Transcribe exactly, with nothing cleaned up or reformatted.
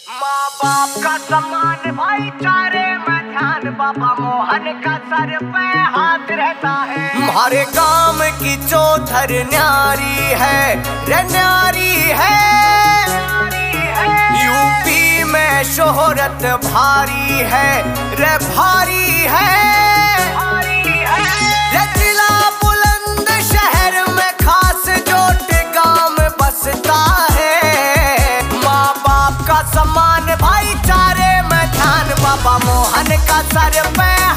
माँ बाप का सम्मान भाईचारे में ध्यान, बाबा मोहन का सर पे हाथ रहता है। हमारे गांव की चौधर न्यारी है रे न्यारी है, यूपी में शोहरत भारी है रे भारी है, रे जिला बुलंद शहर में खास जोट गांव में बसता है। माँ बाप का सम्मान भाईचारे में ध्यान, बाबा मोहन का सर पे